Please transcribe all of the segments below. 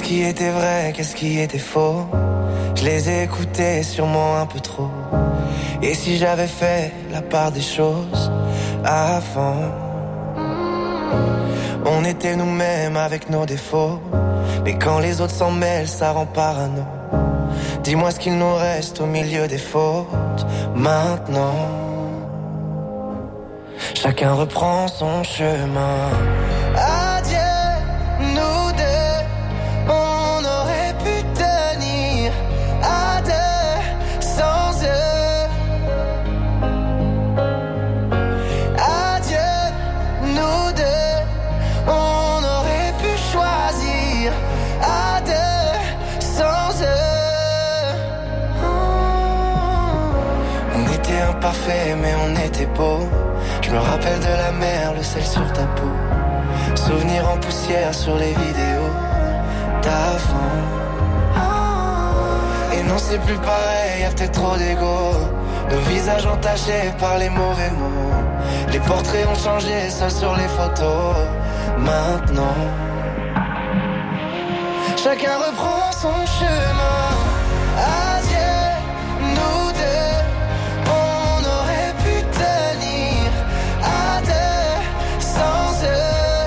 qui était vrai, qu'est-ce qui était faux? Je les ai écoutés sûrement un peu trop. Et si j'avais fait la part des choses avant? On était nous-mêmes avec nos défauts, mais quand les autres s'en mêlent, ça rend parano. Dis-moi ce qu'il nous reste au milieu des fautes maintenant. Chacun reprend son chemin. Adieu, nous deux, on aurait pu tenir à deux sans eux. Adieu, nous deux, on aurait pu choisir à deux sans eux. On était imparfaits mais on était beaux. Je me rappelle de la mer, le sel sur ta peau. Souvenirs en poussière sur les vidéos d'avant. Et non c'est plus pareil, y'a peut-être trop d'ego. Nos visages entachés par les mauvais mots. Les portraits ont changé, seuls sur les photos. Maintenant chacun reprend son chemin. Adieu, nous deux, on aurait pu tenir à deux sans eux.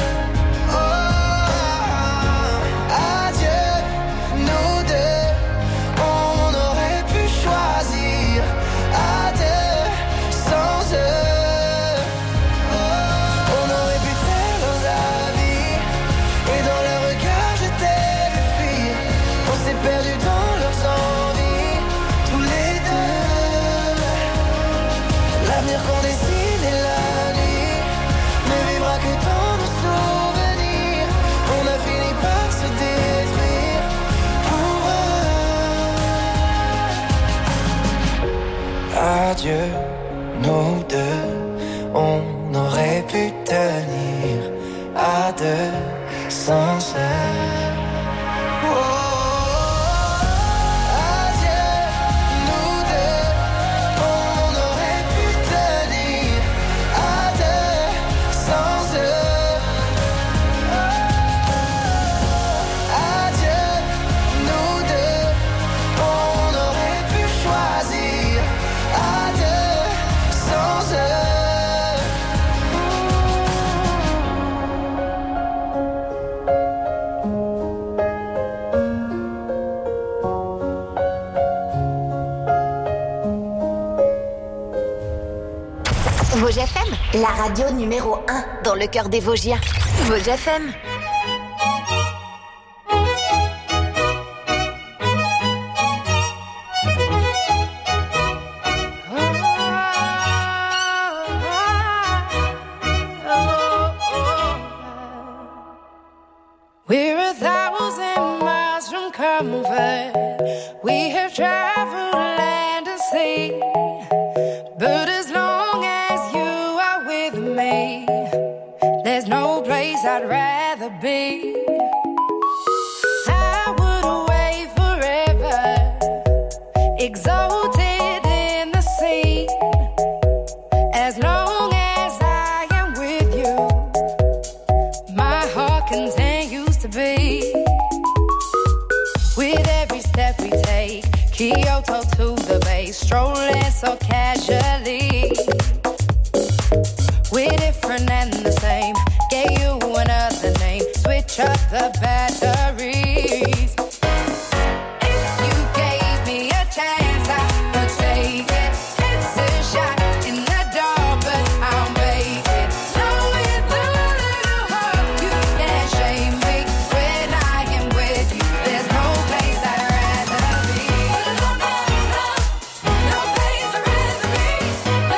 Oh, adieu, nous deux, on aurait pu choisir à deux sans eux. On aurait pu taire leurs avis et dans leur regard jeter des fuir. On s'est perdu dans leurs envies, tous les deux. L'avenir qu'on dessine et la nuit ne vivra que dans nos souvenirs. On a fini par se détruire pour eux. Adieu, nous deux, on aurait pu tenir à deux sans eux. Adieu, nous deux, on aurait pu tenir à deux sans eux. Adieu, nous deux, on aurait pu choisir à deux sans eux. Vosges FM, la radio numéro 1 dans le cœur des Vosgiens. Vosges FM. We're 1,000 miles from comfort. We have traveled land and sea. But as long as you are with me, there's no place I'd rather be. I would away forever, exalted in the sea. As long as I am with you, my heart continues to beat. With every step we take, Kyoto to the bay, strolling so casually. We're different and the same, gave you another name, switch up the batteries. If you gave me a chance, I would take it. It's a shot in the dark, but I'll make it. Know with a little hope you can't shame me. When I am with you, there's no place I'd rather be. No place I'd rather be.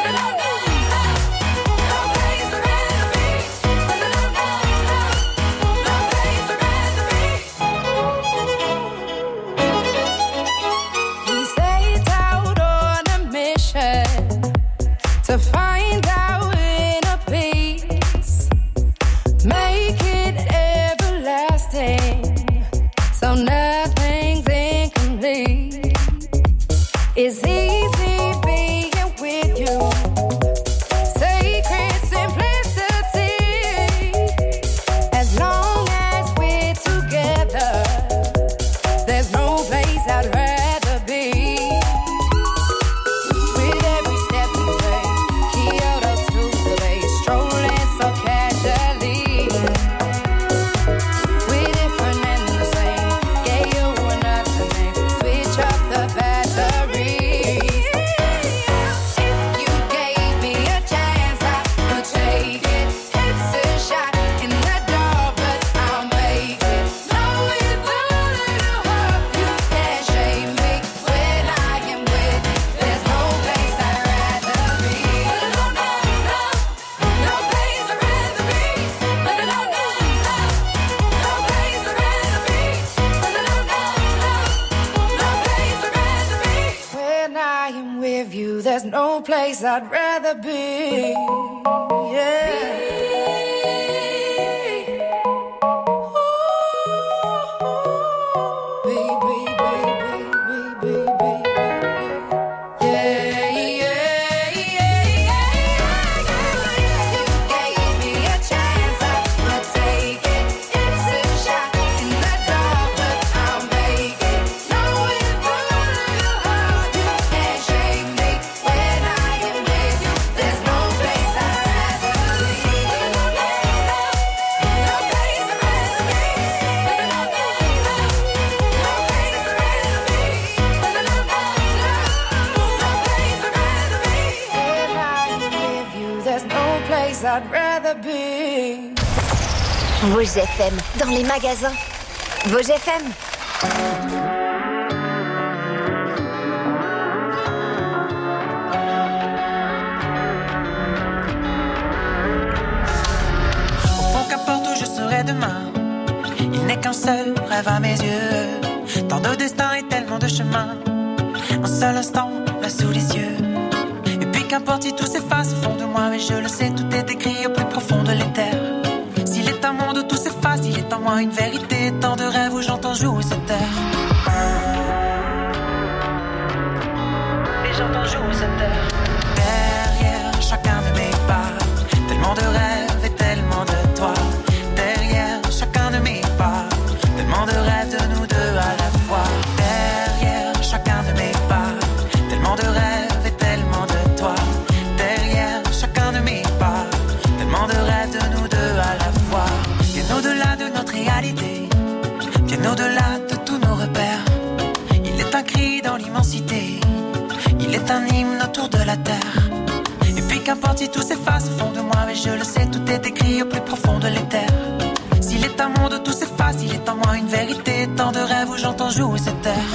place I'd rather be. Yeah. I'd rather be. Vosges FM, dans les magasins. Vosges FM. Au fond, qu'importe où je serai demain, il n'est qu'un seul rêve à mes yeux. Tant de destins et tellement de chemins, un seul instant là sous les yeux. Qu'importe si tout s'efface au fond de moi, mais je le sais, tout est écrit au plus profond de l'éther. S'il est un monde où tout s'efface, il est en moi une vérité, tant de rêves où j'entends jouer cette terre. Et j'entends jouer cette terre. Derrière chacun de mes pas, tellement de rêves et tellement de toi. Derrière chacun de mes pas, tellement de rêves de nous deux à la fois. Derrière chacun de mes pas, tellement de rêves. De rêves de nous deux à la fois. Bien au-delà de notre réalité, bien au-delà de tous nos repères. Il est un cri dans l'immensité, il est un hymne autour de la terre. Et puis qu'importe si tout s'efface au fond de moi, mais je le sais, tout est écrit au plus profond de l'éther. S'il est un monde où tout s'efface, il est en moi une vérité, tant de rêves où j'entends jouer cette terre.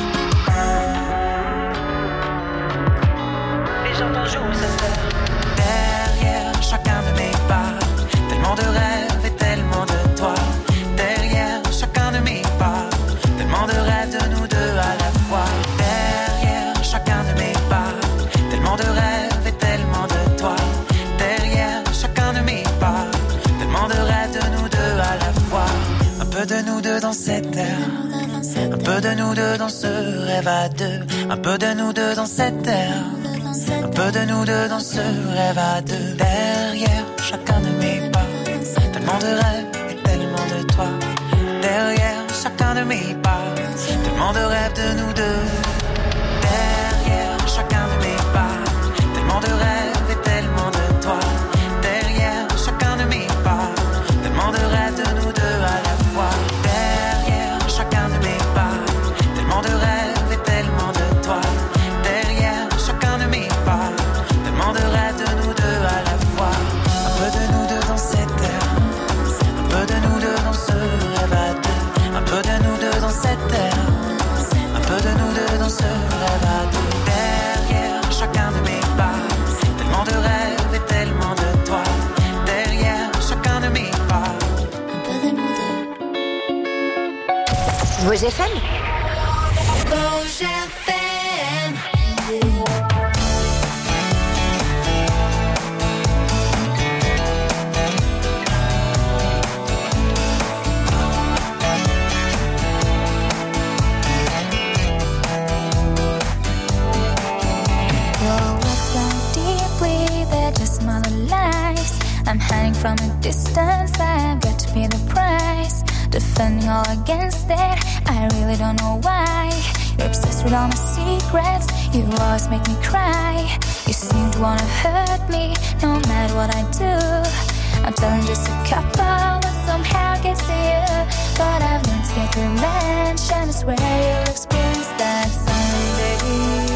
Et j'entends jouer cette terre. Derrière chacun de mes pas, tellement de rêves et tellement de toi. Derrière chacun de mes pas, tellement de rêves de nous deux à la fois. Derrière chacun de mes pas, tellement de rêves et tellement de toi. Derrière chacun de mes pas, tellement de rêves de nous deux à la fois. Un peu de nous deux dans cette terre, un peu de nous deux dans ce rêve à deux. Un peu de nous deux dans cette terre, un peu de nous deux dans ce rêve à deux. Derrière chacun de mes pas, tellement de rêves et tellement de toi. Derrière chacun de mes pas, tellement de rêves de nous deux. Derrière chacun de mes pas, tellement de rêves et tellement de toi. Derrière chacun de mes pas, tellement de rêves de nous deux à la fois. Derrière chacun de mes pas, tellement de rêves et tellement de toi. Derrière chacun de mes pas, tellement de rêves de nous deux à la fois. Un peu de nous deux dans cette terre, un peu de nous deux dans ce rêve à deux. Un peu de nous deux dans cette terre, un peu de nous deux dans ce rêve à deux. Derrière chacun de mes pas, tellement de rêves et tellement de toi. Derrière chacun de mes pas, un peu de nous deux. Vosges FM. Vosges FM. I'm hiding from a distance, I've got to pay the price. Defending all against it, I really don't know why. You're obsessed with all my secrets, you always make me cry. You seem to wanna hurt me, no matter what I do. I'm telling just a couple, but somehow gets to you. But I've learned to get revenge, and I swear you'll experience that someday.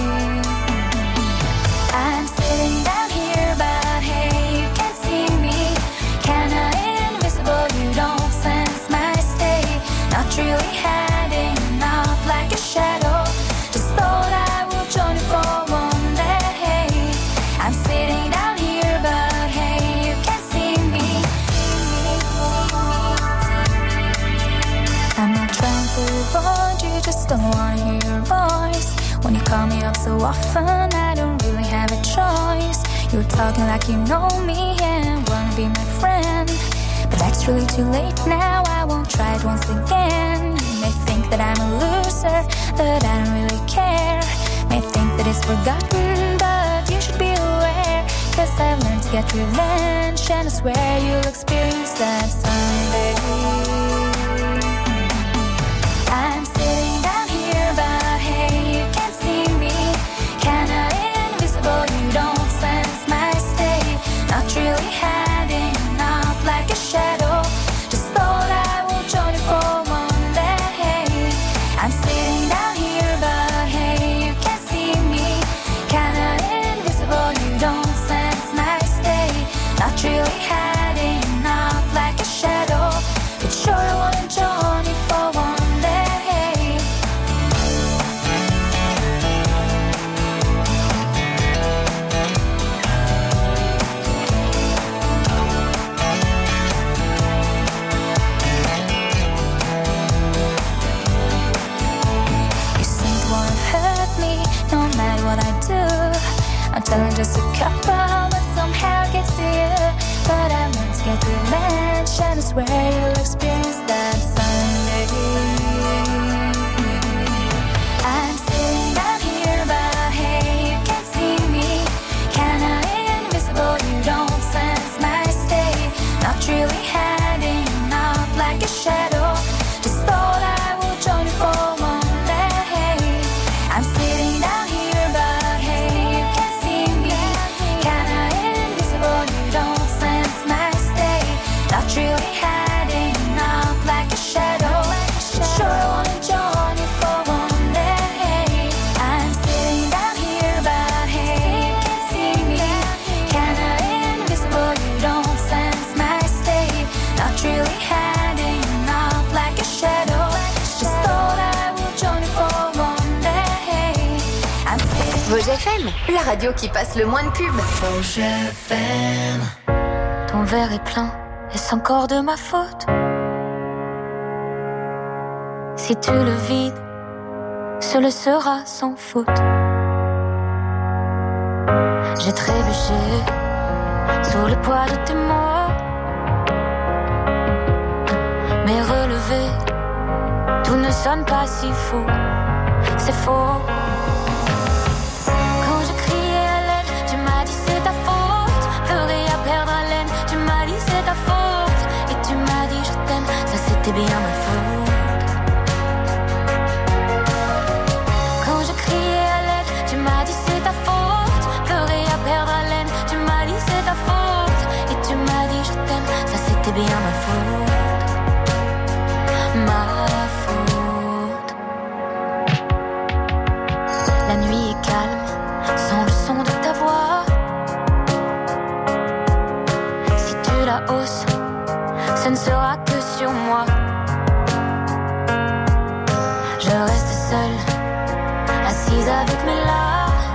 I'm sitting down here, but hey, you can't see me. Kinda invisible, you don't sense my state. Not really hiding out like a shadow. Just thought I would join you for one day. I'm sitting down here, but hey, you can't see me. I'm not trying to avoid you, just don't wanna hear your voice. When you call me up so often, I don't really have a choice. You're talking like you know me and wanna be my friend. But that's really too late now, I won't try it once again. You may think that I'm a loser, that I don't really care. May think that it's forgotten, but you should be aware. Cause I've learned to get revenge, and I swear you'll experience that someday. I'm sitting down here, but hey, you can't see me. Kinda invisible, you don't sense my state. Not really hiding out like a shadow. Just thought I would join you for one day. I'm sitting down here, but hey, you can't see me. Kinda invisible, you don't sense my state. Not really hiding out like a shadow. But sure I wanna join you for one day. You seem to wanna hurt me, no matter what I do. I'm telling just a couple, but somehow it gets to you. But I learned to get revenge, and I swear you'll experience that someday. I'm sitting down here, but hey, you can't see me. Kinda invisible, you don't sense my state. Not really hiding out like a shadow. Just thought I would join you for one day. I'm sitting down here, but hey, you can't see me. Kinda invisible, you don't sense my state. Not really hiding out like a shadow. Sure I wanna join you for one day. I'm sitting down here, but hey, you can't see me. Kinda invisible, you don't sense my state. Not really hiding out like a shadow. Just thought I would join you for one day. I'm sitting. Vosges FM, la radio qui passe le moins de pubs. Vosges FM. Ton verre est plein, est-ce encore de ma faute? Si tu le vides, ce le sera sans faute. J'ai trébuché sous le poids de tes mots, mais relevé, tout ne sonne pas si faux. C'est faux. Quand je criais à l'aide, tu m'as dit c'est ta faute. Pleuré à perdre haleine, tu m'as dit c'est ta faute. Et tu m'as dit je t'aime, ça c'était bien ma faute. Quand je criais à l'aide, tu m'as dit c'est ta faute. Pleuré à perdre haleine, tu m'as dit c'est ta faute. Et tu m'as dit je t'aime, ça c'était bien ma faute. Ma faute. La nuit est calme, sans le son de ta voix. Si tu la hausses, ce ne sera que sur moi. Je reste seule, assise avec mes larmes.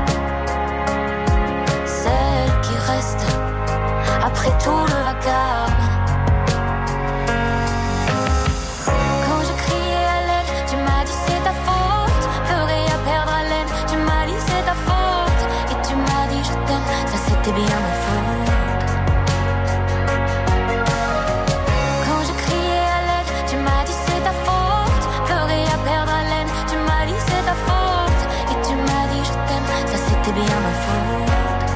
Celle qui reste après tout le vacarme. Quand je criais à l'aide, tu m'as dit c'est ta faute. Pleurer à perdre haleine, tu m'as dit c'est ta faute. Et tu m'as dit je t'aime, ça c'était bien ma faute. Quand je criais à l'aide, tu m'as dit c'est ta faute. Pleurer à perdre haleine, tu m'as dit c'est ta faute. Et tu m'as dit je t'aime, ça c'était bien ma faute.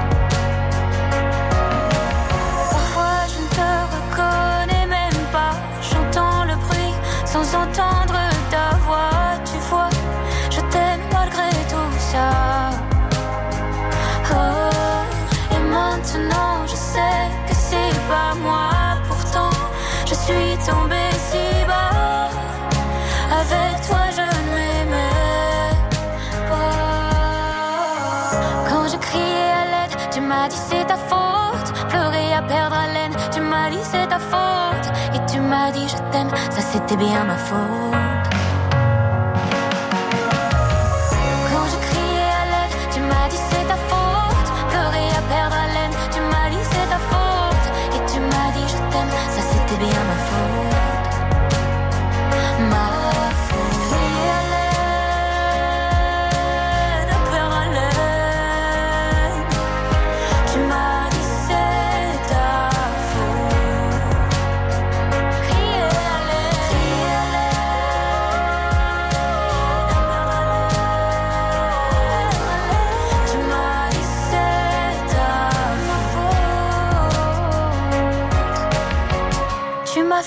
Parfois je ne te reconnais même pas. J'entends le bruit sans entendre ta voix. Tu vois, je t'aime malgré tout ça. Oh, et maintenant je sais que c'est pas moi. Pourtant je suis tombée si bas. Avec toi je ne m'aimais pas. Quand je criais à l'aide, tu m'as dit c'est ta faute. Pleurer à perdre haleine, tu m'as dit c'est ta faute. Et tu m'as dit je t'aime, ça c'était bien ma faute. Quand je criais à l'aide, tu m'as dit c'est ta faute. Pleurer à perdre haleine, tu m'as dit c'est ta faute. Et tu m'as dit je t'aime, ça c'était bien ma faute. Ma faute. Crier à l'aide, à perdre haleine,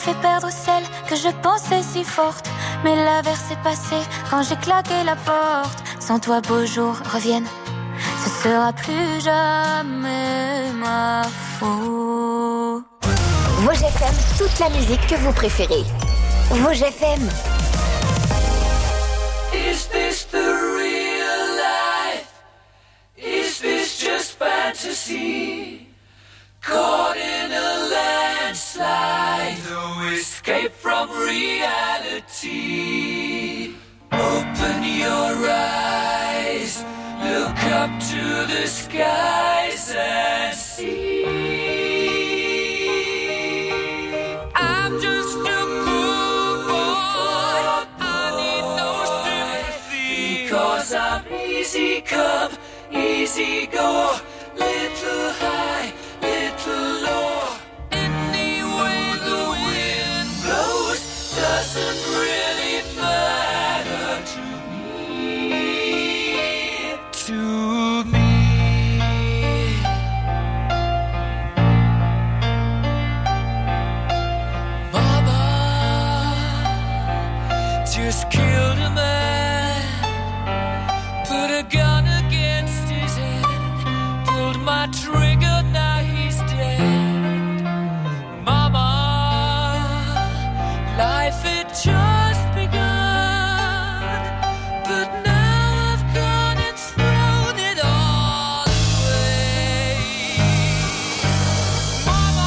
fait perdre celle que je pensais si forte. Mais l'averse est passée quand j'ai claqué la porte. Sans toi, beaux jours reviennent, ce sera plus jamais ma faute. Vosges FM, toute la musique que vous préférez. Vosges FM. Is this the real life? Is this just fantasy? Caught in a landslide, no escape from reality. Open your eyes, look up to the skies and see. I'm just a poor boy, I need no sympathy, because I'm easy come, easy go, little high, little low. Any way the wind blows doesn't really matter to me. To me. Mama just killed a man, put a gun against his head, pulled my trigger, now he's dead. Mama, life had just begun, but now I've gone and thrown it all away. Mama,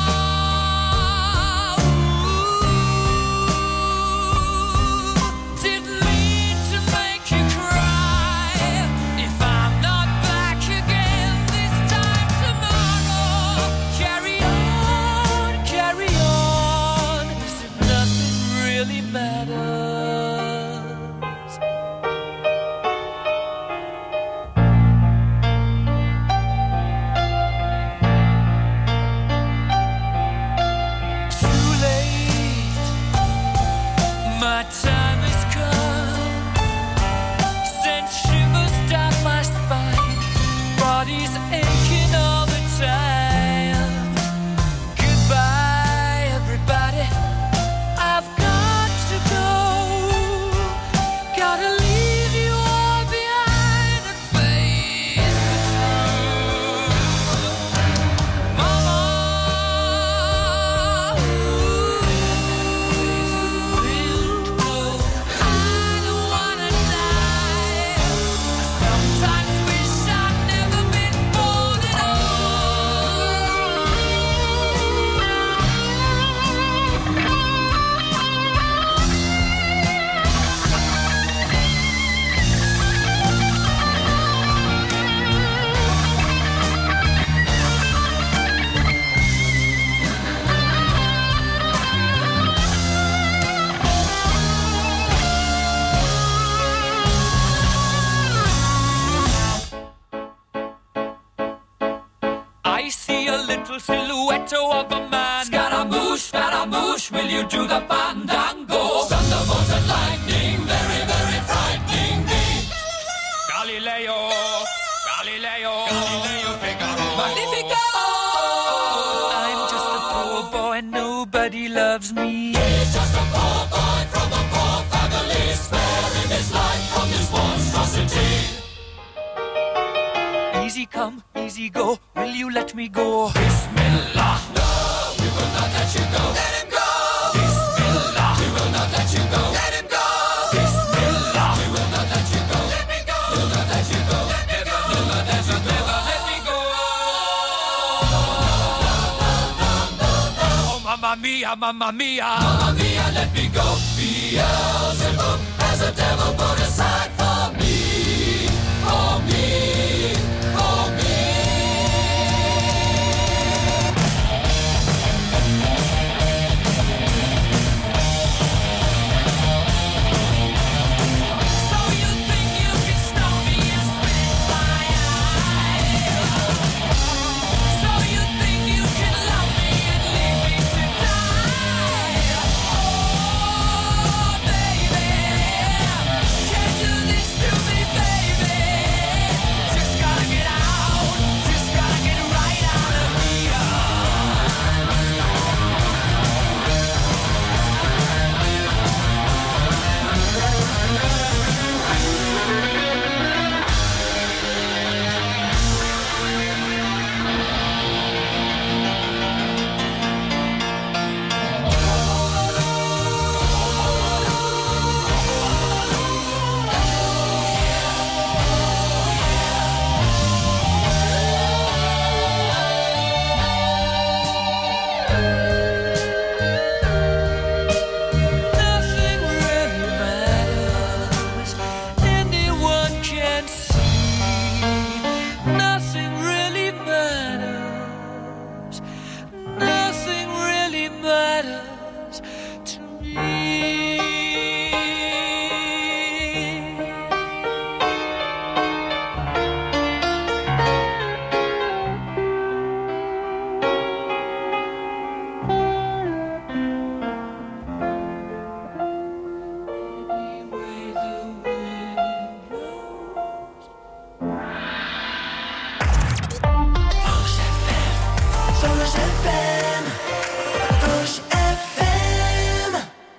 didn't mean to make you cry. If I'm not back again this time tomorrow, carry on, as if nothing really matters. Too late, my time has come. Sent shivers down my spine, body's aching all the time. Goodbye, everybody, I've got to go. Gotta leave you all behind and face the truth. Mama, I don't wanna die. Sometimes wish I'd never been born at I see a little silhouette of a man. Scaramouche, will you do the fandango? Thunderbolt and lightning, very, very frightening me. Galileo, Figaro. Magnifico! I'm just a poor boy, nobody loves me. He's just a poor boy from a poor family, sparing his life from this monstrosity. Easy come, easy go, will you let me go? Bismillah, no, we will not let you go. Let him go! Bismillah, we will not let you go. Let him go! Bismillah, we will not let you go. Let me go! We'll not let you go. Let me go! We'll not let you go. Let me go! Oh, mamma mia, mamma mia. Mamma mia, let me go. Beelzebub has a devil put aside for me. For me. For me. So you think you can stop me and spit my eye? So you think you can love me and leave me to die? Oh, baby, can you Rouge FM. Rouge FM.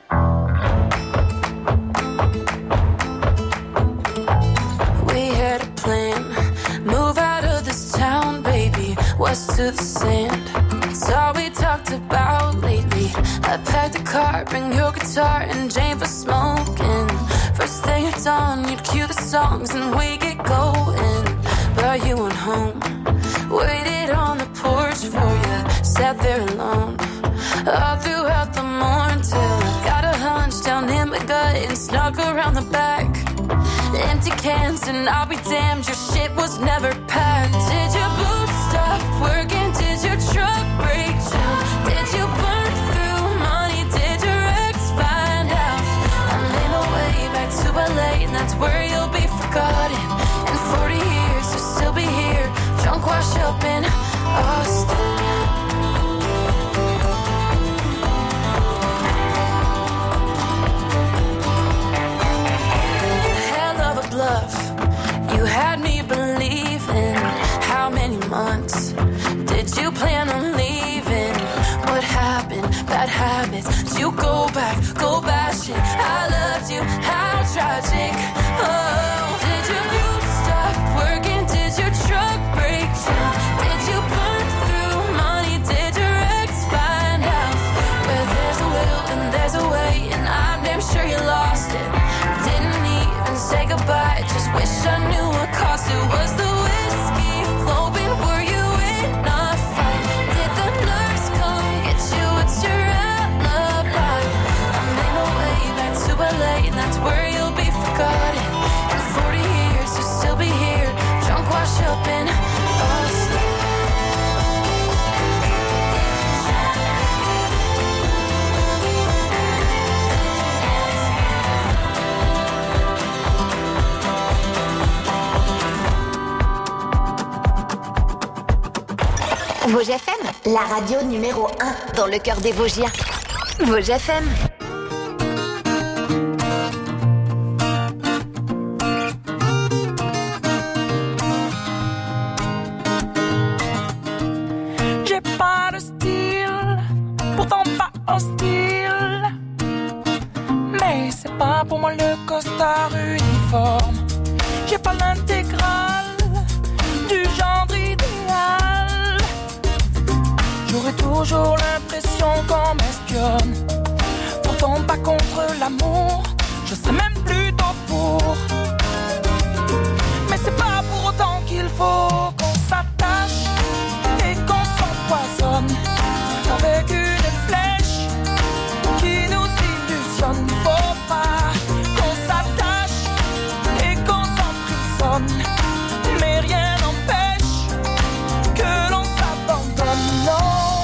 We had a plan. Move out of this town, baby. West to the sand. It's all we talked about lately. I packed the car, bring your guitar and Jane for smoking. First thing at dawn, you'd cue the songs and we get going. But you went home, waited on the porch for you, sat there alone all throughout the morning till I got a hunch down in my gut and snuck around the back. Empty cans and I'll be damned, your shit was never packed. Did your boots stop working? Did your truck break down? Did you burn through money? Did your ex find out? I made my way back to LA and that's where you'll be forgotten. In 40 years you'll still be here, drunk washed up in Austin. You had me believing. How many months did you plan on leaving? What happened? Bad habits. Did you go bashing? I loved you. How tragic. Oh, did your boots stop working? Did your truck break down? Did you burn through money? Did your ex find out? Where there's a will and there's a way, and I'm damn sure you lost it. Didn't even say goodbye, just wish I knew what cost it. Was the whiskey flowing? Were you in a fight? Did the nurse come get you? What's your alibi? I made my way back to LA and that's where you'll be forgotten. In 40 years you'll still be here, drunk washed up in Austin. Vosges FM, la radio numéro 1 dans le cœur des Vosgiens. Vosges FM. J'ai pas de style, pourtant pas hostile. Mais c'est pas pour moi le costard uniforme. J'ai pas l'intégrale du genre idéal. J'aurais toujours l'impression qu'on m'espionne. Pourtant pas contre l'amour, je serais même plutôt pour. Mais c'est pas pour autant qu'il faut qu'on s'attache et qu'on s'empoisonne avec une flèche qui nous illusionne. Faut pas qu'on s'attache et qu'on s'emprisonne, mais rien n'empêche que l'on s'abandonne. Non,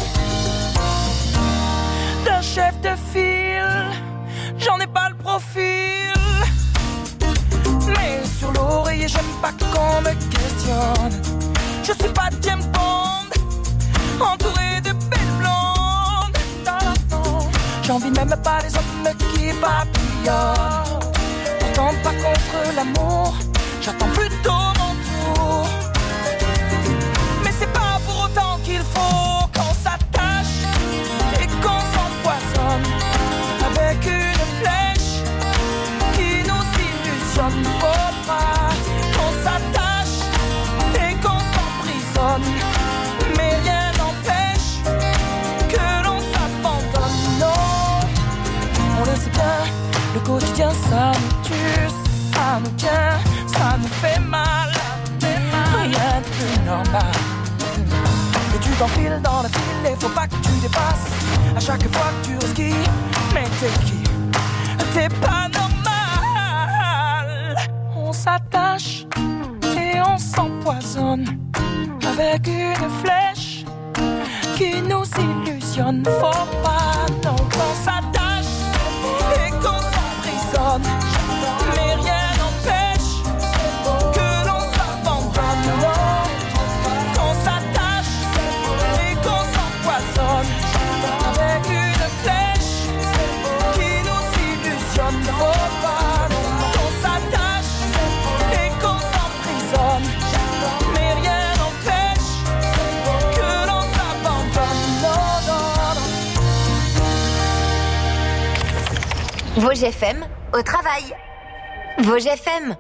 d'un chef de file, j'en ai pas le profil. Mais sur l'oreiller, j'aime pas qu'on me questionne. Je suis pas James Bond, entouré de belles blondes. Non, non, j'envie même pas les hommes qui papillonnent. Pourtant pas contre l'amour, j'attends plutôt mon tour. Mais c'est pas pour autant qu'il faut qu'on s'attache et qu'on s'empoisonne avec une flèche qui nous illusionne. Faut pas qu'on s'attache et qu'on s'emprisonne, mais rien n'empêche que l'on s'abandonne. Non, on le sait bien, le quotidien ça nous tue, ça nous tient, ça nous fait mal. Rien de plus normal. Et tu t'enfiles dans la file et faut pas que tu dépasses à chaque fois que tu resquilles. Mais t'es qui? T'es pas normal. On s'attache et on s'empoisonne avec une flèche qui nous illusionne. Faut pas non qu'on s'attache et qu'on s'emprisonne, mais rien n'empêche que l'on s'abandonne. Non, qu'on s'attache et qu'on s'empoisonne avec une flèche qui nous illusionne. Faut pas qu'on s'attache et qu'on s'emprisonne, mais rien n'empêche que l'on s'abandonne. Vosges FM au travail. Vosges FM.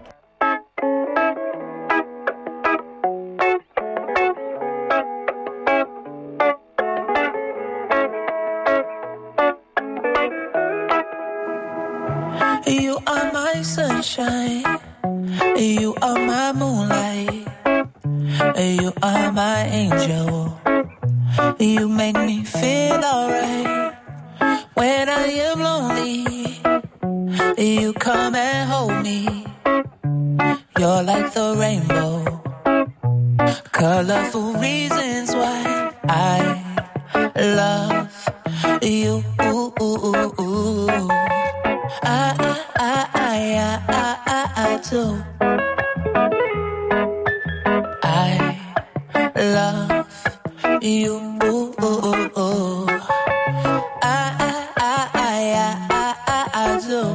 You are my sunshine. You are my moonlight. You are my angel. You make me feel alright. When I am lonely, you come and hold me. You're like the rainbow. Colorful reasons why I love you. I do. I love you. I do.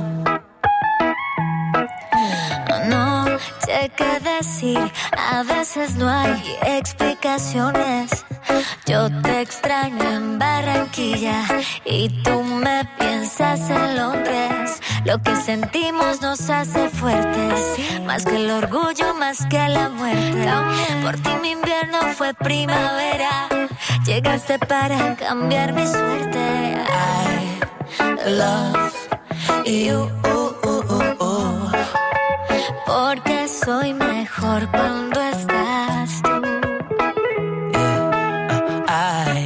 No sé qué decir, a veces no hay explicaciones. Yo te extraño en Barranquilla y tú me piensas en Londres. Lo que sentimos nos hace fuertes, más que el orgullo, más que la muerte. Por ti mi invierno fue primavera, llegaste para cambiar mi suerte. I love you. Porque soy mejor cuando estás tú. I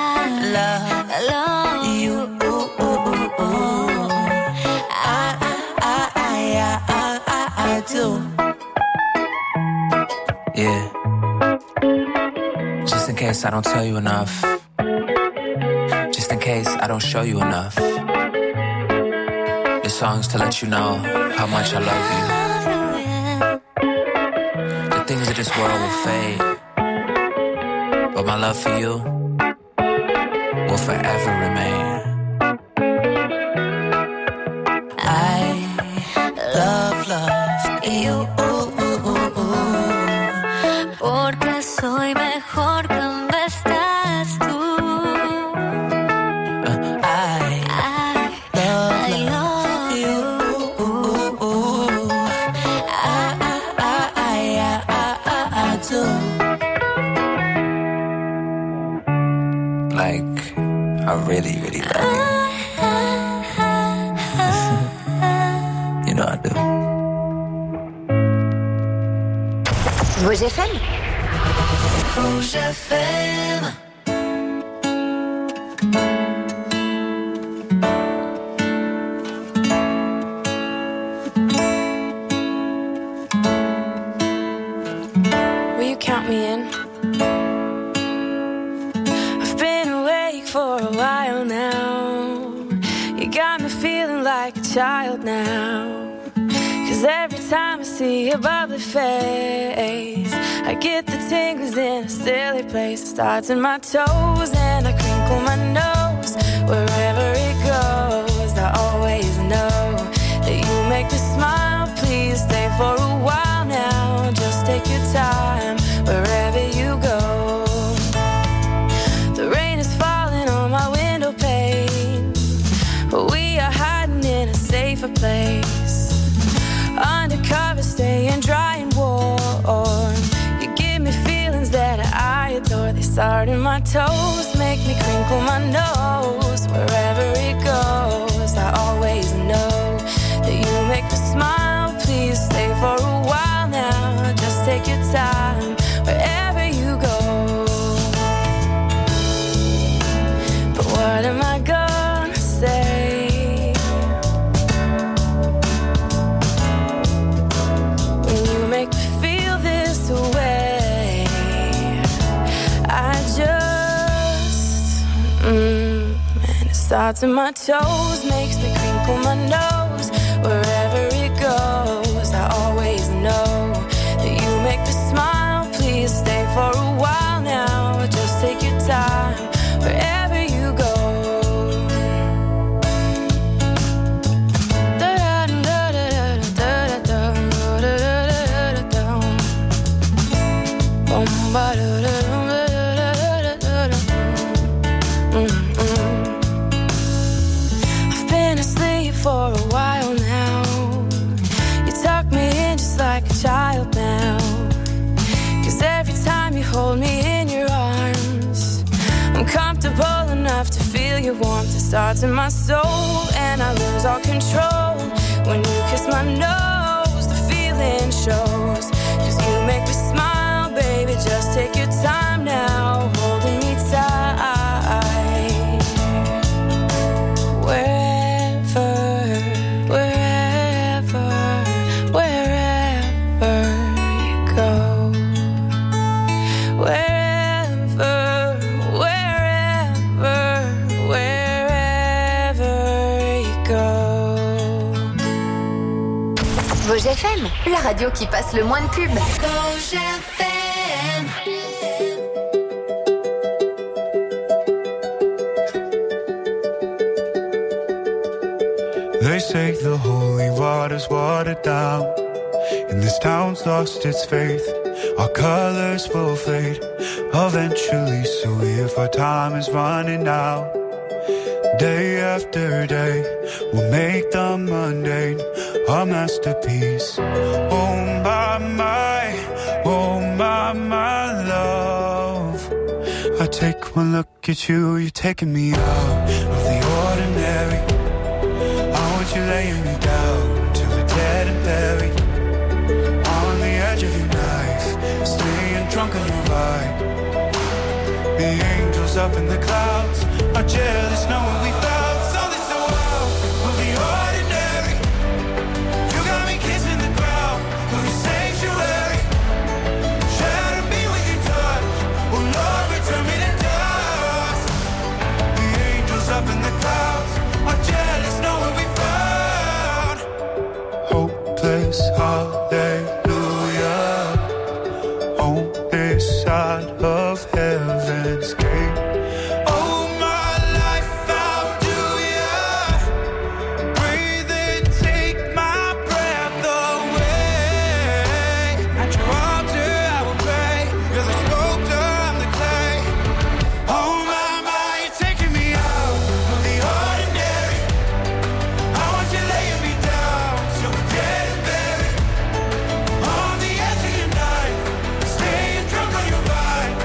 love you. I do. Yeah. Just in case I don't tell you enough. Just in case I don't show you enough. This song's to let you know how much I love you. The things of this world will fade, but my love for you will forever remain. I love you. Porque soy mejor cuando estás tú. I love you. I do. Like, I really, really love you. You know I do. Vosges FM. Vosges FM. Will you count me in? I've been awake for a while now. You got me feeling like a child now. 'Cause every time I see your bubbly face, I get the tingles in a silly place. It starts in my toes and I crinkle my nose. Wherever it goes, I always know that you make me smile. Please stay for a while now. Just take your time wherever you go. The rain is falling on my window pane. We are hiding in a safer place. Undercover, staying dry and warm. You give me feelings that I adore. They start in my toes, make me crinkle my nose. Wherever it goes, I always know that you make me smile. Please stay for a while now. Just take your time wherever you go. But what am I gonna say? Make me feel this way. I just and it starts in my toes, makes me crinkle my nose. Wherever it goes, I always know that you make me smile. Please stay for a while now. Just take your time wherever you go. I've been asleep for a comfortable enough to feel your warmth. It starts in my soul and I lose all control. When you kiss my nose, the feeling shows. 'Cause you make me smile, baby, just take your time now, holding me tight. Wherever, wherever, wherever you go. Wherever, wherever, wherever you go. Vosges FM, la radio qui passe le moins de pubs. Vosges FM. They say the holy water's watered down, and this town's lost its faith. Our colors will fade eventually, so if our time is running out, day after day, we'll make the mundane a masterpiece. Oh my love, I take one look at you, you're taking me out of the ordinary. I want you laying me down till we're dead and buried, on the edge of your knife, staying drunk on your vibe. The angels up in the clouds are jealous knowing we found something so wild of the ordinary. You got me kissing the ground of your sanctuary. Shatter me with your touch, oh Lord, return me to dust. The angels up in the clouds are jealous knowing we found hopeless hallelujah on this side of heaven's gate. Oh my life, how do ya breathe and take my breath away? At your altar I will pray, you're the sculptor, I'm the clay. Oh my, you're taking me out of the ordinary. I want you laying me down so we're dead and buried, on the edge of your knife, staying drunk on your vine.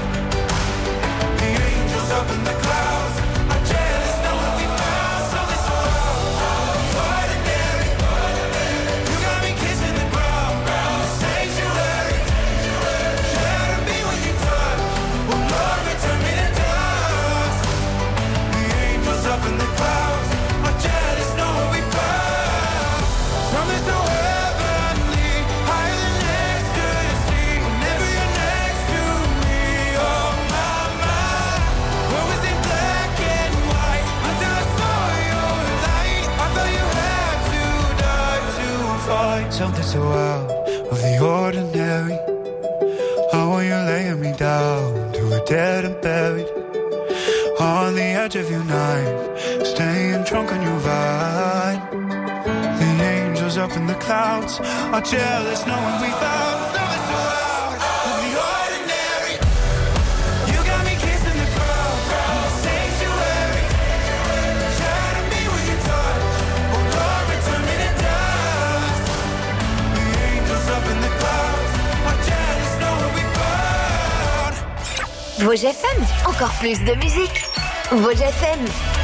The angels up in the clouds are jealous knowing we found something so ordinary. You got me kissing the ground, the sanctuary. Shatter me when you touch, oh Lord, return me to dust. The angels up in the clouds are jealous knowing we found something so heavenly, higher than ecstasy. Whenever you're next to me, oh my, what was in black and white until I saw your light? I thought you had to die to find something so out of the ordinary. I want you laying me down till we're dead and buried, on the edge of your knife, staying drunk on your vine. The angels up in the clouds are jealous knowing we found something so out of the ordinary. You got me kissing the ground, the sanctuary. Shatter me with your touch, oh Lord, return me to dust. The angels up in the clouds are jealous knowing we found. Vosges FM, encore plus de musique. Vosges FM.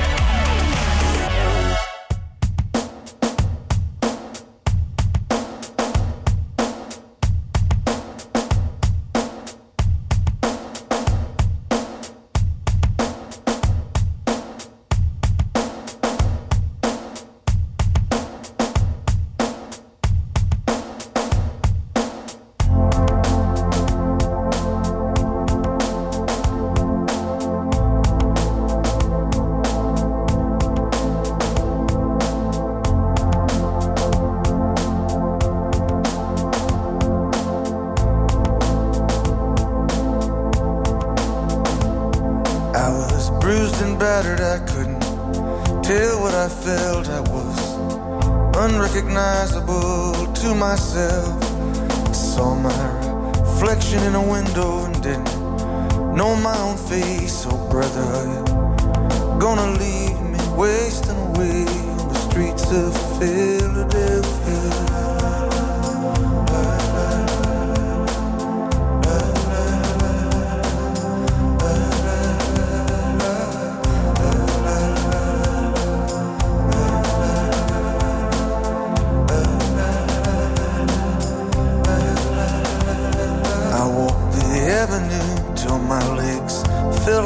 battered, I couldn't tell what I felt. I was unrecognizable to myself. I saw my reflection in a window and didn't know my own face. Oh brother, are you gonna leave me wasting away on the streets of Philadelphia?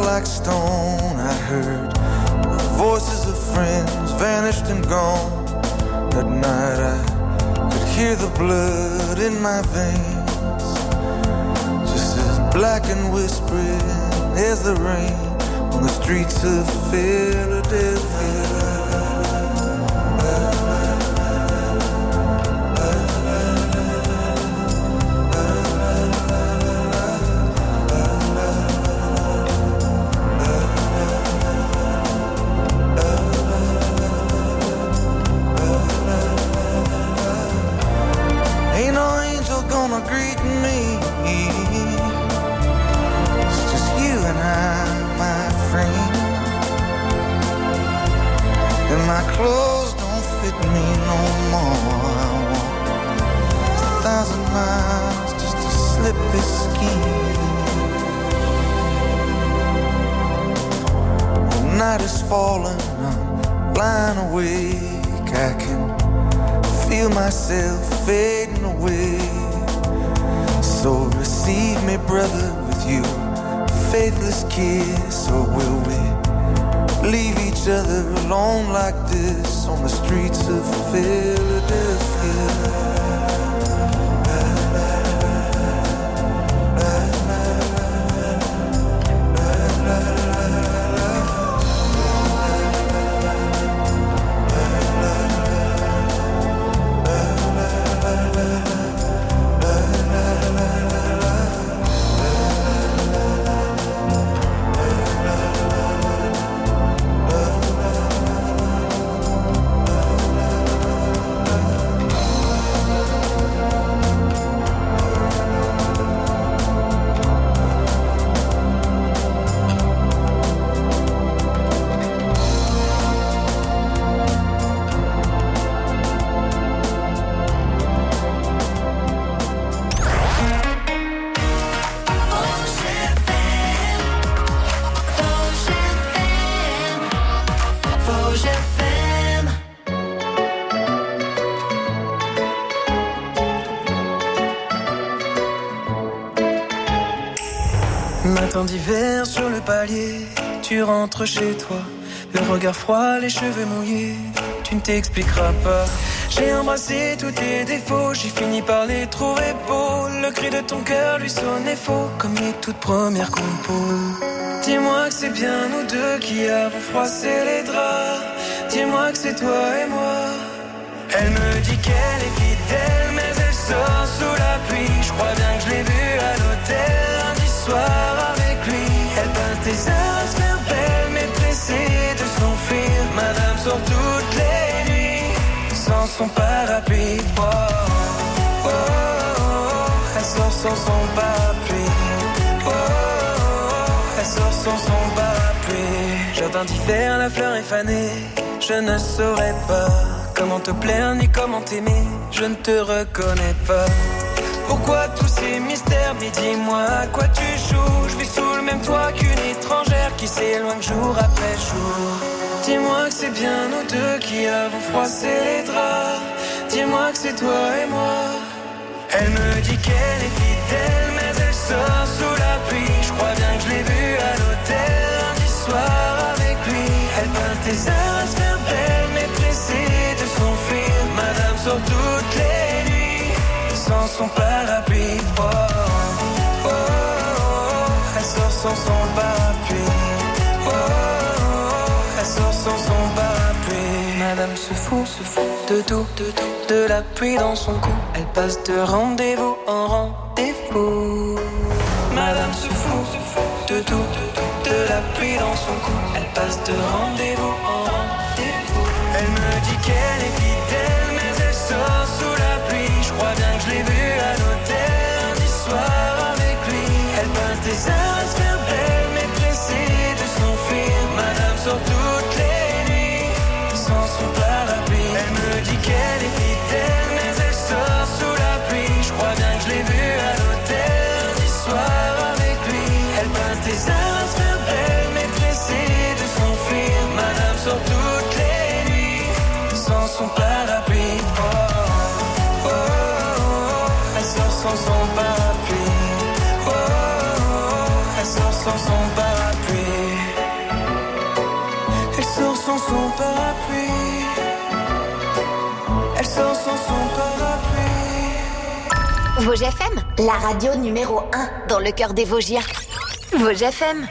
like stone. I heard the voices of friends vanished and gone. At night I could hear the blood in my veins, just as black and whispering as the rain on the streets of Philadelphia. Clothes don't fit me no more. I walk 1,000 miles just to slip this skin. The night is falling, I'm lying awake. I can feel myself fading away. So receive me, brother, with you faithless kiss, or will we leave each other alone like this on the streets of Philadelphia? Matin d'hiver sur le palier, tu rentres chez toi, le regard froid, les cheveux mouillés, tu ne t'expliqueras pas. J'ai embrassé tous tes défauts, j'ai fini par les trouver beaux. Le cri de ton cœur lui sonnait faux, comme les toutes premières compos. Dis-moi que c'est bien nous deux qui avons froissé les draps. Dis-moi que c'est toi et moi. Elle me dit qu'elle est fidèle, mais elle sort sous la pluie. Je crois bien que je l'ai vue à l'hôtel lundi soir avec lui. Elle peint tes heures à se faire belle, mais pressée de s'enfuir. Madame sort toutes les nuits sans son parapluie. Oh, oh, oh, oh. Elle sort sans son parapluie. Oh, oh, oh. Elle sort sans son parapluie. Jardin d'hiver, la fleur est fanée. Je ne saurais pas comment te plaire ni comment t'aimer. Je ne te reconnais pas. Pourquoi tous ces mystères? Mais dis-moi à quoi tu joues. Je vis sous le même toit qu'une étrangère qui s'éloigne jour après jour. Dis-moi que c'est bien nous deux qui avons froissé les draps. Dis-moi que c'est toi et moi. Elle me dit qu'elle est fidèle, mais elle sort sous la pluie. Je crois bien que je l'ai vue à l'hôtel lundi soir avec lui. Elle peint tes heures à se faire belle, mais pressée de s'enfuir. Madame sort toutes les nuits sans son parapluie. Oh, oh, oh, oh. Elle sort sans son parapluie. Oh, oh, oh. Elle sort sans son parapluie. Madame se fout de tout, de la pluie dans son cou. Elle passe de rendez-vous en rendez-vous. Madame se fout de tout, de la pluie dans son cou. Elle passe de rendez-vous en rendez-vous. Elle me dit qu'elle est fidèle, mais elle sort sous la pluie. Je crois bien que je l'ai vue à l'hôtel lundi soir avec lui. Elle passe des heures à se faire belle, mais pressée de s'enfuir. Madame sort toutes les nuits sans son parapluie. Elle me dit qu'elle est fidèle, mais elle sort sous la pluie. Je crois bien que je l'ai vue à l'hôtel lundi soir avec lui. Elle passe des heures à se faire belle, mais pressée de s'enfuir. Madame sort toutes les nuits sans son parapluie. sans son parapluie. Elle sort sans son parapluie. Vosges FM, la radio numéro 1 dans le cœur des Vosgiens. Vosges FM.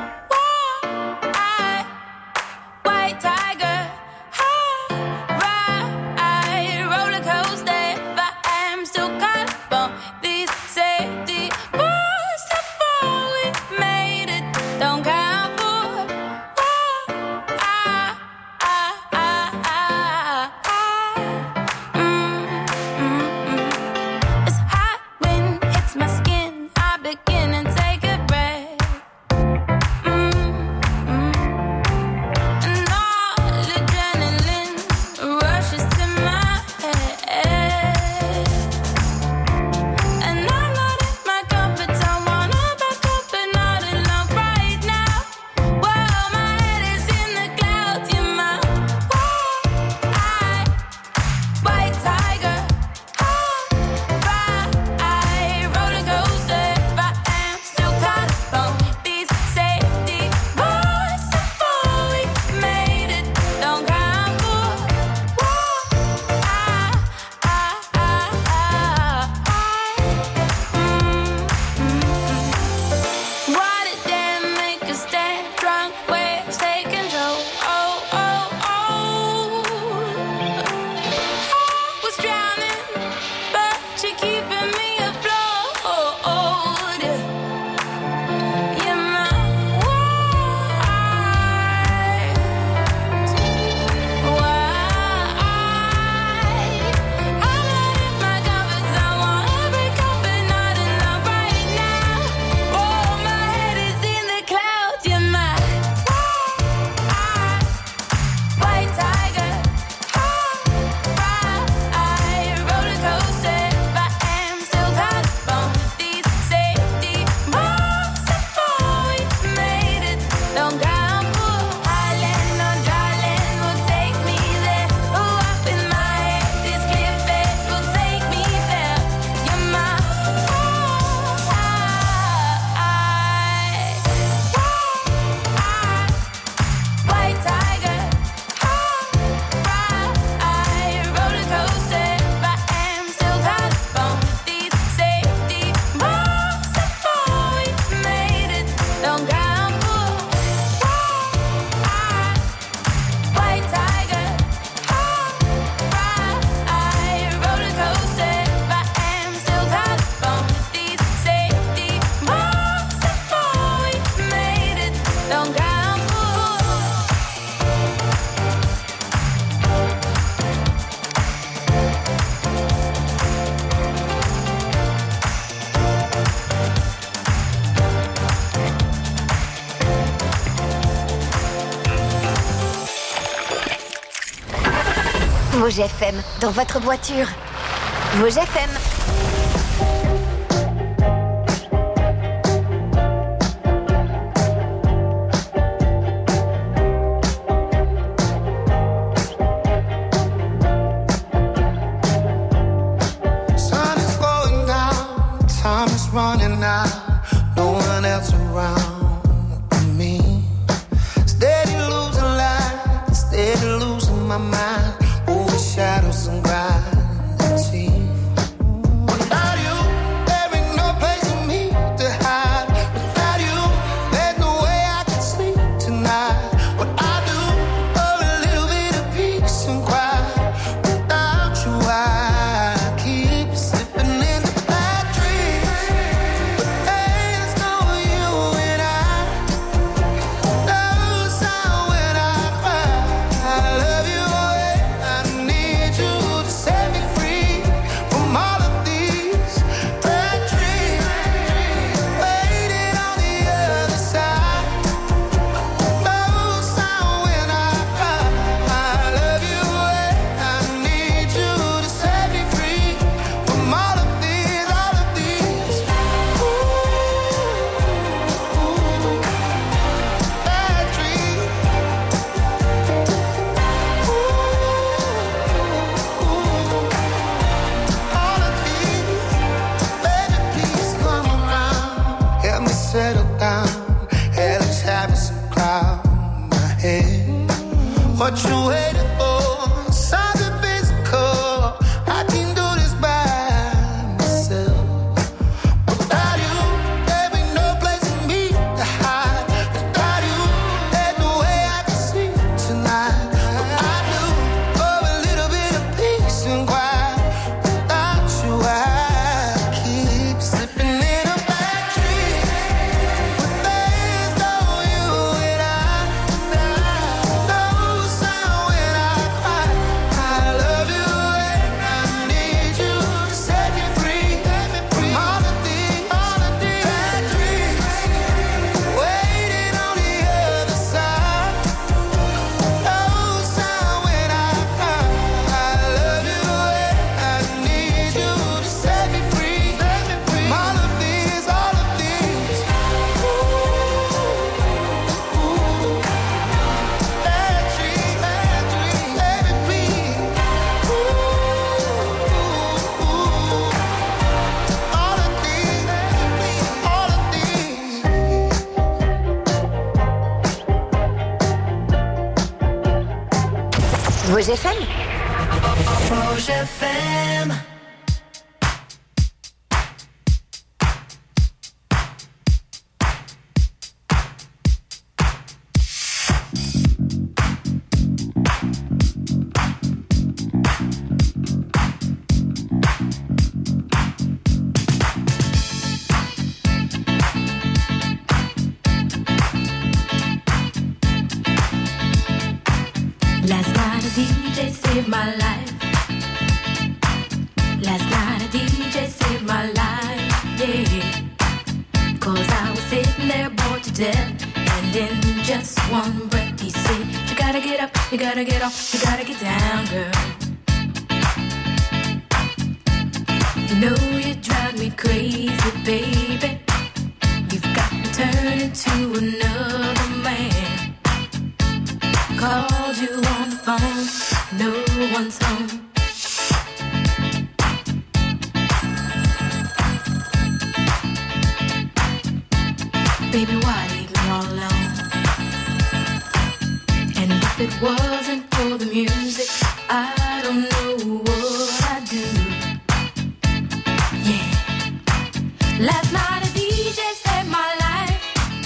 Vosges FM, dans votre voiture. Vosges FM. Sun is going down, time is running out, no one else around me. Steady losing light, steady losing my mind. Shadows and gravity. Without you, there ain't no place for me to hide. Without you, there's no way I can sleep tonight. What I do for a little bit of peace and quiet. Without you, I keep slipping into bad dreams. But there's no you and I. No sound when I cry. I love you. Set me free from all of these bad dreams. Waiting on the other side. No sound when I cry. I love you and I need you to set me free from all of these, all of these. Bad dreams. Settle down, hell is having some cloud in my head. what you waiting for? Something physical. I can do this by myself. Without you, there be no place for me to hide. Without you, there's no way I can sleep tonight. But I do for a little bit of peace and quiet. Without you, I keep slipping in a bad dream. But there's no you and I. No sound when I cry. I love you and I need you. Set me free. All the things, bad dreams, waiting on the other side. No sound when I cry. I love you and I need you. Set me free. All the things, bad dreams, let me breathe. All the things, all the things. Rouge FM. Rouge FM. Last night a DJ saved my life. Last night a DJ saved my life, yeah. 'Cause I was sitting there bored to death, and in just one breath he said, you gotta get up, you gotta get off, you gotta get down, girl. You know you drive me crazy, baby. You've got me turning to another man. Called you on the phone, no one's home. Baby, why leave me all alone? And if it wasn't for the music, I don't know what I'd do. Yeah. Last night a DJ saved my life.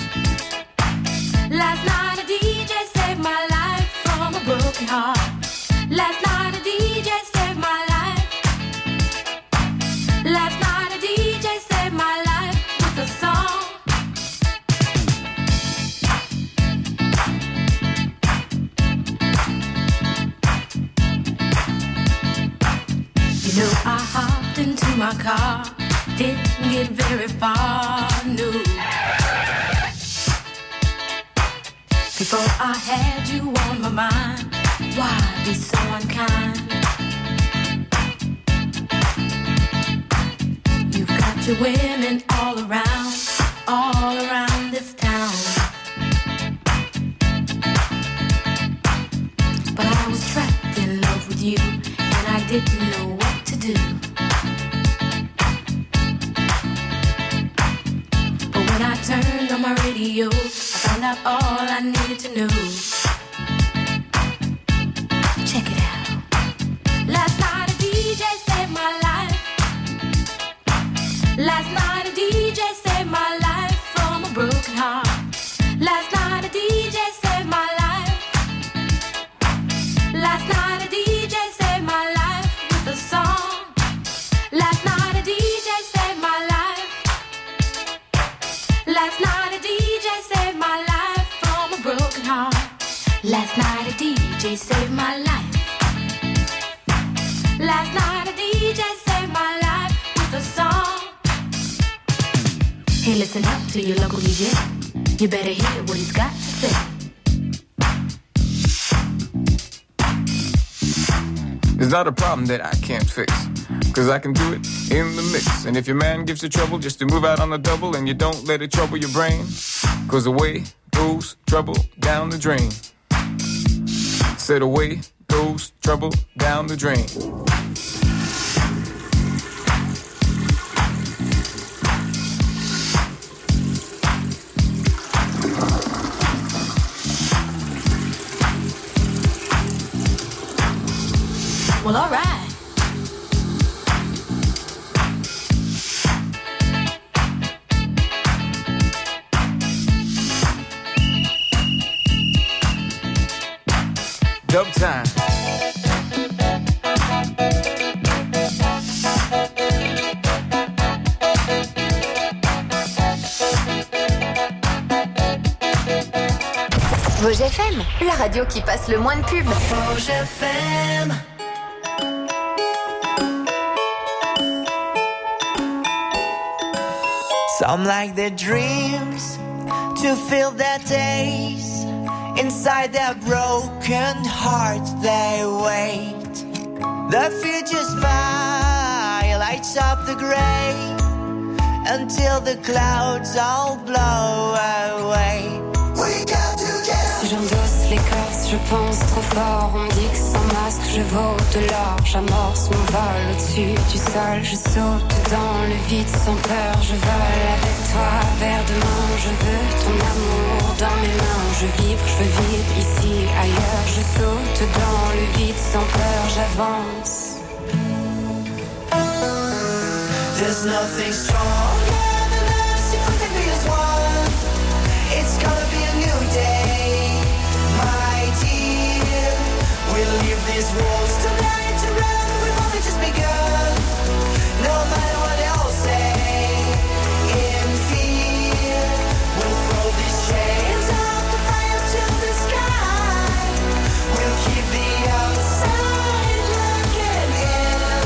Last night a DJ saved my life from a broken heart. Last night a DJ saved my life. Last night a DJ saved my life with a song. You know I hopped into my car, didn't get very far, no. Before I had you on my mind, why be so unkind? You've got your women all around this town. But I was trapped in love with you, and I didn't know what to do. But when I turned on my radio, I found out all I needed to know. Check it out. Last night a DJ saved my life. Last night a DJ saved my life from a broken heart. Last night a DJ saved my life. Last night a DJ saved my life with a song. Last night a DJ saved my life. Last night a DJ saved my life from a broken heart. Last night a DJ saved my life. Last night a DJ saved my life with a song. Hey, listen up to your local DJ. You better hear what he's got to say. It's not a problem that I can't fix, 'cause I can do it in the mix. And if your man gives you trouble just to move out on the double, and you don't let it trouble your brain, 'cause away goes trouble down the drain. Said away goes trouble down the drain. Well, all right. Dub time. Vosges FM, la radio qui passe le moins de pubs. Vosges FM. Some like their dreams to fill their days. Inside their broken hearts they wait. The future's fire lights up the gray until the clouds all blow away. We got together. Si j'endosse l'écorce, je pense trop fort. On me dit que sans masque, je vaux de l'or. J'amorce mon vol au-dessus du sol. Je saute dans le vide sans peur. Je vole avec toi vers demain. Je veux ton amour dans mes mains. Je vibre, je veux vivre ici, ailleurs. Je saute dans le vide sans peur. J'avance. There's nothing stronger than us if we can be as one. It's gonna be a new day, my dear. We'll leave these walls tonight to run. We've only just begun. No matter what else say, in fear, we'll throw these chains off the fire to the sky. We'll keep the outside looking in.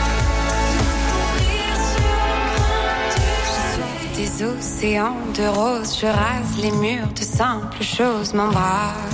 Des océans de roses, je rase les murs de simples choses, m'embrasse.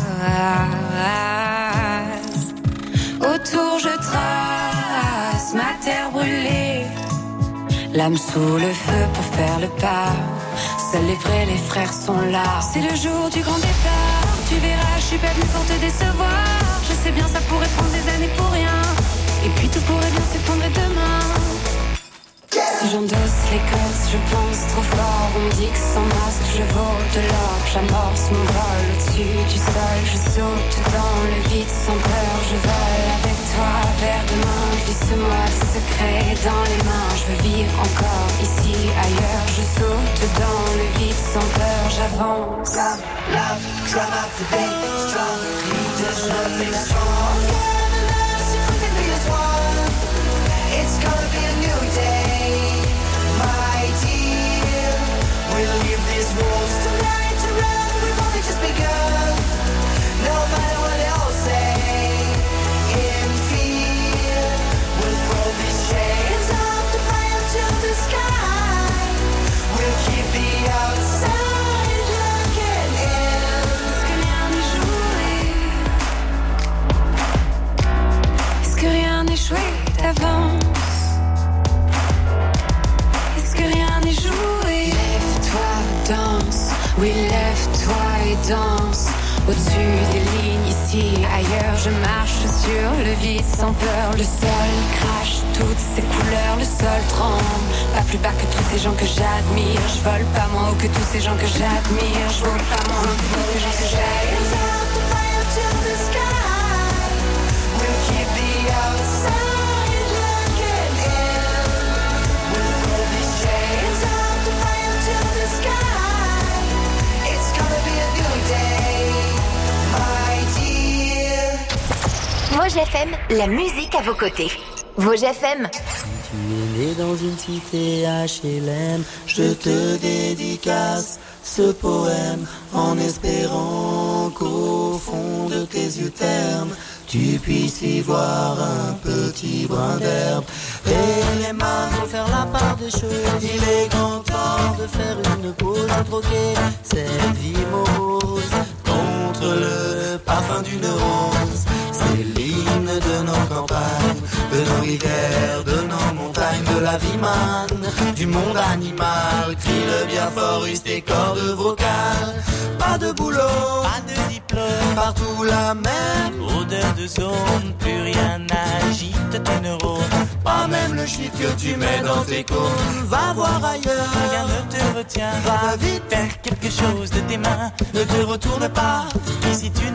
Autour je trace ma terre brûlée, l'âme sous le feu pour faire le pas. Seuls les vrais, les frères sont là. C'est le jour du grand départ. Tu verras, je suis pas venue pour te décevoir. Je sais bien, ça pourrait prendre des années pour rien. Et puis tout pourrait bien s'effondrer demain. Si j'endosse l'écorce, je pense trop fort. On me dit que sans masque, je vaux de l'or. J'amorce mon vol au-dessus du sol. Je saute dans le vide sans peur. Je vole avec toi vers demain. Glisse-moi des secrets dans les mains. Je veux vivre encore ici, ailleurs. Je saute dans le vide sans peur. J'avance. Love, drum up the bass, drum. There's nothing stronger than us if we can be as one. It's gonna be a new day, my dear. We'll leave these walls tonight to run. We've only just begun. No matter what else say, in fear, we'll throw these chains off the fire to the sky. We'll keep the outside looking in. Est-ce que rien n'est joué d'avance? Est-ce que rien n'est joué? Lève-toi, danse. Oui, lève-toi et danse. Au-dessus des lignes, ici, ailleurs, je marche sur le vide sans peur. Le sol crache toutes ses couleurs, le sol tremble. Pas plus bas que tous ces gens que j'admire. Je vole pas moins haut que tous ces gens que j'admire. Je vole pas moins haut que tous ces gens que j'admire. We'll keep the outside looking in. We'll throw these chains off the fire to the sky. It's gonna be a new day, my dear. Vosges FM, la musique à vos côtés. Vosges FM. Tu es né dans une cité HLM, je te dédicace ce poème en espérant qu'au fond de tes yeux ternes tu puisses y voir un petit brin d'herbe. Et les mains vont faire la part des choses. Il est grand temps de faire une pause, de troquer cette vie morose contre le parfum d'une rose. C'est l'hymne de nos campagnes, de nos rivières, de nos montagnes, de la vie manne, du monde animal. Crie-le bien fort, use tes cordes vocales. Pas de boulot, pas de diplôme, partout la même odeur de zone. Plus rien n'agite tes neurones, pas même le chiffre que tu mets dans tes cônes. Va voir ailleurs, rien ne te retient. Va vite faire quelque chose de tes mains, ne te retourne pas. Ici tu n'as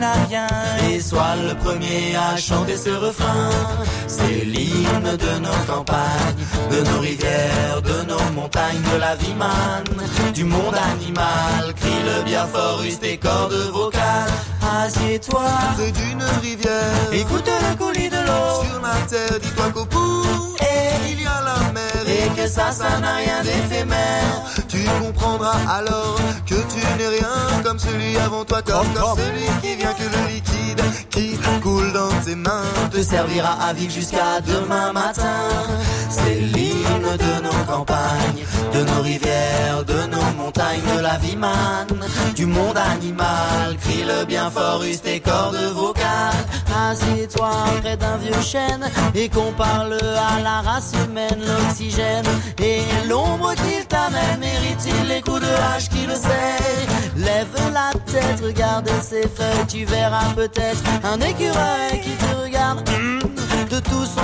n'a rien. Et sois le premier à chanter ce refrain. C'est l'hymne de nos campagnes, de nos rivières, de nos montagnes, de la vie manne, du monde animal. Crie-le bien fort, use tes cordes vocales. Assieds-toi près d'une rivière, écoute le coulis de l'eau. Sur la terre, dis-toi qu'au bout, il y a la mer. Et que ça n'a rien d'éphémère. Tu comprendras alors que tu n'es rien comme celui avant toi, comme celui qui vient, que le liquide qui coule dans tes mains te servira à vivre jusqu'à demain matin. C'est l'hymne de nos campagnes, de nos rivières, de nos montagnes, de la vie manne, du monde animal. Crie-le bien fort, use tes cordes vocales. Assieds-toi près d'un vieux chêne et compare-le à la race humaine. L'oxygène et l'ombre qu'il t'amène, mérite-t-il les coups de hache qui le sait? Lève la tête, regarde ses feuilles, tu verras peut-être un écureuil qui te regarde de tout son